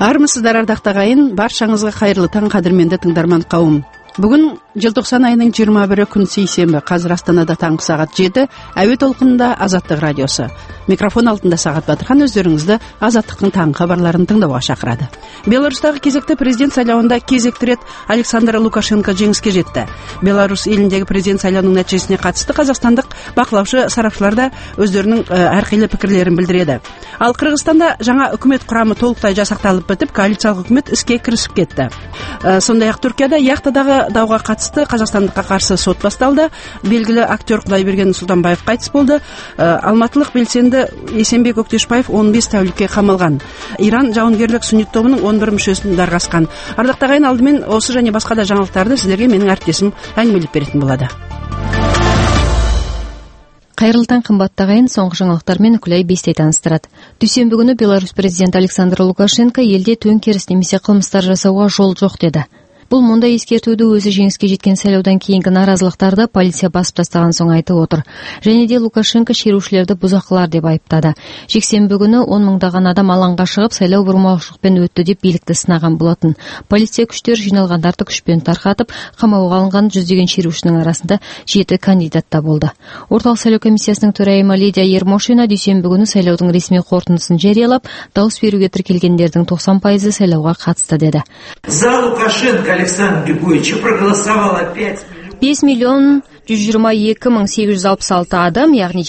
Армысыздар, ардактуу агайын, баршаңызга кайырлы таң, кадырменди тыңдарман кауым. Бүгүн желтоқсан айының 21 күн сейсенбі. Қазір Астанада таңғы сағат 7. Әуе толқынында Азаттық радиосы. Микрофон алдында Сағат Батырхан өздеріңізді Азаттықтың таңғы хабарларын тыңдауға шақырады. Беларусьтағы кезекті президент сайлауында кезекті рет Александр Лукашенко жеңіске жетті. Беларусь еліндегі президент сайлауының нәтижесіне қатысты қазақстандық бақылаушы сарапшылар да өздерінің әрқилы пікірлерін білдіреді. Ал Қырғызстанда жаңа үкімет құрамы толықтай жасақталып бітіп, коалициялық үкімет іске кірісіп кетті. Сондай-ақ Түркияда яхтадағы дауға қатысты қазақстандыққа қарсы сот басталды. Белгілі актер Құдайберген Сұлтанбаев қайтыс болды. Алматылық белсенді Есенбек Өктешбаев 15 тәулікке қамалған. Иран жауынгерлік сүннит тобының 11 мүшесін дарғасқан. Ардақтуу агайын, алдымен осы және басқа да жаңалықтарды сіздерге менің әріптесім әңгімелеп беретін болады. Кайырлы таң, кымбаттуу агайын, соңғы жаңалыктармен Үкілай Бестей таныстырат. Дүйсенбі күнү Беларусь президенти Александр Лукашенко елде төңкеріс немесе кылмыштар жасауға жол жоқ деді. Бұл мұндай ескертуді өзі жеңіске жеткен сайлаудан кейінгі наразылықтарды полиция басып тастаған соң айтып отыр. Және де Лукашенко шерушілерді бұзақылар деп айыптады. Жексенбі күні 10 мыңдаған адам алаңға шығып сайлау бұрмалаушылықпен өтті деп билікті сынаған болатын. Полиция күштер жиналғандарды күшпен тарқатып, қамауға алынған жүздеген шерушінің арасында 7 кандидат та болды. Орталық сайлау комиссиясының төрайымы Лидия Ермошина дүйсенбі күні сайлаудың ресми қорытындысын жариялап, дауыс беруге тіркелгендердің 90% сайлауға қатысты деді. За Лукашенко Александр Григорьевич проголосовало 5,122,866 адам, яғни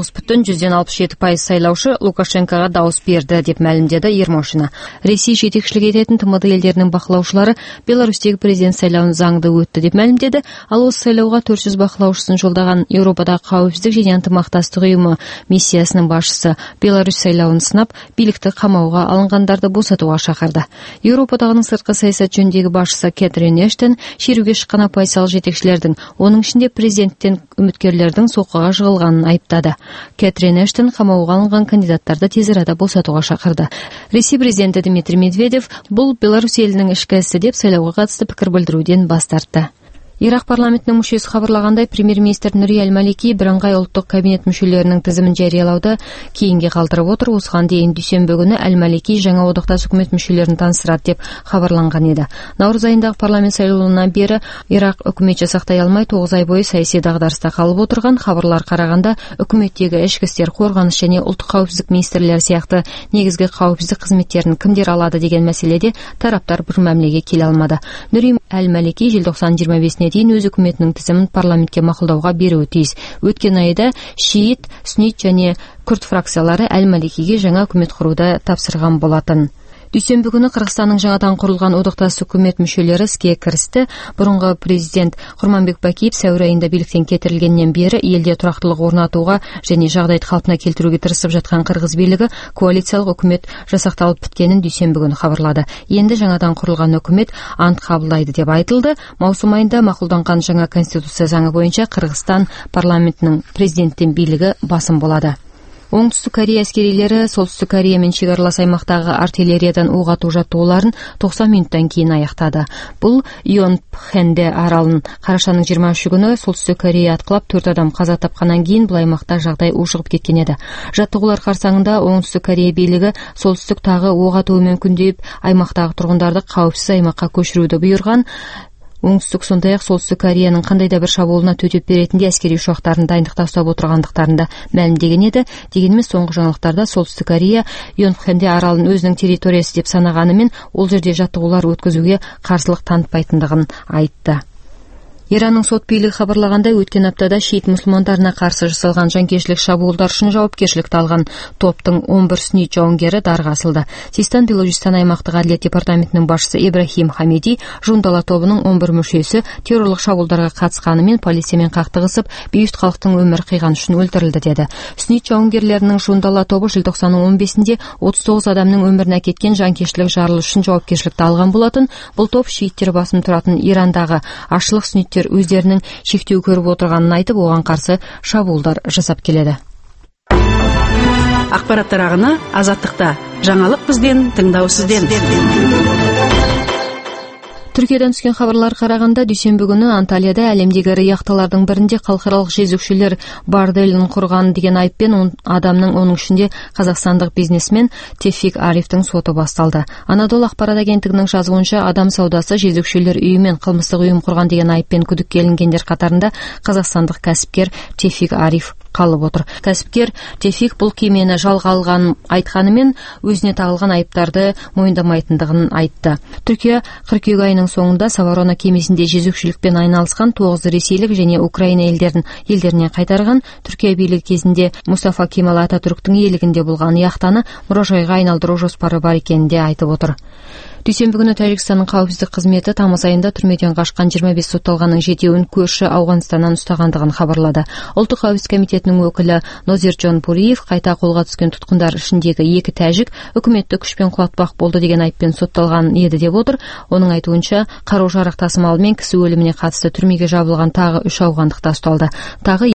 79,67% сайлаушы Лукашенкоға дауыс берді деп мәлімдеді Ермошина. Ресей жетекшілік ететін ТМД елдерінің бақылаушылары Беларусьтегі президент сайлауын заңды өтті деп мәлімдеді. Ал осы сайлауға 400 бақылаушысын жолдаған Еуропадағы қауіпсіздік және ынтымақтастық ұйымы миссиясының басшысы Беларусь сайлауын сынап, билікті қамауға алынғандарды босатуға шақырды. Еуропадағының сыртқы саясат жөніндегі басшысы Кэтрин Эштон шеруге шыққан оппозициялық жетекшілердің, оның ішінде президенттен үміткерлердің соққыға жығылғанын айыптады. Кэтрин Эштон қамауға алынған кандидаттарды тез арада босатуға шақырды. Ресей президенті Дмитрий Медведев бұл Беларусь елінің ішкі ісі деп сайлауға қатысты пікір білдіруден бас тартты. Ирак парламентінің мүшесі хабарлағандай, премьер-министр Нури Аль-Малики бірыңғай ұлттық кабинет мүшелерінің тізімін жариялауды кейінге қалдырып отыр. Осыған дейін дүйсенбі күні Аль-Малики жаңа одақтас үкімет мүшелерін таныстырады деп хабарланған еді. Наурыз айындағы парламент сайлауынан бері Ирак үкімет жасақтай алмай 9 ай бойы саяси дағдарыста қалып отырған. Хабарлар қарағанда, үкіметтегі ішкі істер, қорғаныс және ұлттық қауіпсіздік министрлері сияқты негізгі қауіпсіздік қызметтерін кімдер алады деген мәселеде тараптар бір мәмілеге келе алмады. Нури Аль-Малики желтоқсан 25-іне дейін өз үкіметінің тізімін парламентке мақұлдауға беруі тиіс. Өткен айда шиит, сүннит және күрд фракциялары Аль-Маликиге жаңа үкімет құруды тапсырған болатын. Дүйсенбі күні Қырғызстанның жаңадан құрылған одақтас үкімет мүшелері іске кірісті. Бұрынғы президент Құрманбек Бакиев сәуір айында биліктен кетірілгеннен бері елде тұрақтылық орнатуға және жағдайды қалпына келтіруге тырысып жатқан қырғыз билігі коалициялық үкімет жасақталып біткенін дүйсенбі күні хабарлады. Енді жаңадан құрылған үкімет ант қабылдайды деп айтылды. Маусым айында мақұлданған жаңа конституция заңы бойынша Қырғызстан парламентінің президенттен билігі басым болады. Оңтүстік Корея әскерилері Солтүстік Кореямен шекаралас аймақтағы артиллериядан оқ ату жаттығуларын 90 минуттан кейін аяқтады. Бұл Йонпхэнде аралын қарашаның 23 күні Солтүстік Корея атқылап 4 адам қаза тапқаннан кейін бұл аймақта жағдай ушығып кеткен еді. Жаттығулар қарсаңында Оңтүстік Корея билігі солтүстік тағы оқ атуы мүмкін деп аймақтағы тұрғындарды қауіпсіз аймаққа көшіруді бұйырған. Оңтүстік сондай-ақ Солтүстік Кореяның қандай да бір шабуылына төтеп беретіндей әскери ұшақтарын дайындықта ұстап отырғандықтарында мәлімдеген еді. Дегенмен соңғы жаңалықтарда Солтүстік Корея Йонпхэнде аралын өзінің территориясы деп санағанымен, ол жерде жаттығулар өткізуге қарсылық танытпайтындығын айтты. Иранның сот билігі хабарлағандай, өткен аптада шиит мұсылмандарына қарсы жасалған жанкешілік шабуылдар үшін жауапкершілікті алған топтың 11 сүннит жауынгері дарға асылды. Систан Белуджистан аймақтық әділет департаментінің басшысы Ибрахим Хамиди Жундала тобының 11 мүшесі террорлық шабуылдарға қатысқанымен полициямен қақтығысып, бейбіт халықтың өмір қиған үшін өлтірілді деді. Сүннит жауынгерлерінің Жундала тобы желтоқсанның 15-інде 39 адамның өмірін әкеткен жанкешілік жарылыс үшін жауапкершілікті алған болатын. Бұл топ шииттер басым тұратын Ирандағы ашылық сүнниттер өздерінің шектеу көріп отырғанын айтып, оған қарсы шабуылдар жасап келеді. Ақпараттар ағыны Азаттықта. Жаңалық бізден, тыңдау сізден. Түркиядан түскен хабарлар караганда, дүйсенбі күнү Анталияда әлемдеги iri яхталардын биринде калкаралык жезөкчүлөр борделин курган деген айыппен 10 адамдын, онун ичинде казакстандык бизнесмен Тевфик Арифтин соту башталды. Анадолу акпарат агенттигинин жазуунча, адам саудасы, жезөкчүлөр үйү мен кылмыстык уюм курган деген айыппен күдүккө илингендер катарында казакстандык касипкер Тевфик Ариф калып отур. Касипкер Тевфик бул кийимени жалга алганын айтканы менен өзүнө тагылган айыптарды моюндамайтындыгын айтты. Түркия кыркүйек айынын соңунда Саварона кемесинде жезөкчүлүкпен айналышкан 9 ресейлик және Украина элдерине кайтарган. Түркия бийлиги кезинде Мустафа Кемал Ататүрктүн ээлигинде болгон яхтаны муражайга айналдыруу жоспары бар экенин де айтып отур. Дүйсенбі күнү Тажикстандын кабапсыздык кызмети тамыз айында түрмөдөн качкан 25 соттолганын 7-ün көршү Ауганстандан устагандыгын кабарлады. Улуттук кабапсыздык комитетинин өкүлү Нозиржон Пуриев кайта колго түскөн туткундар ичиндеги 2 тажик өкмөттү күчпен кулатпак болду деген айыппен соттолган эди деп отур. Онун айтуунча, каруу жарак тасымалы менен киси өлүмүнө катысты түрмөгө жабылган тагы 3 аугандык да укталды. Тагы